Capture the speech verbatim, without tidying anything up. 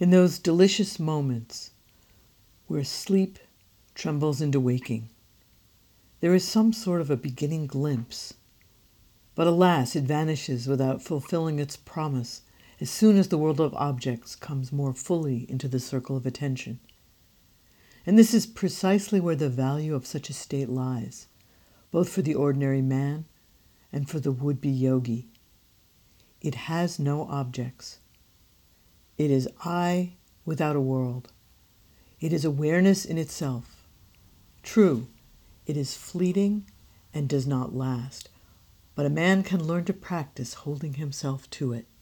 In those delicious moments where sleep trembles into waking, there is some sort of a beginning glimpse. But alas, it vanishes without fulfilling its promise as soon as the world of objects comes more fully into the circle of attention. And this is precisely where the value of such a state lies, both for the ordinary man and for the would-be yogi. It has no objects. It is I without a world. It is awareness in itself. True, it is fleeting and does not last, but a man can learn to practice holding himself to it.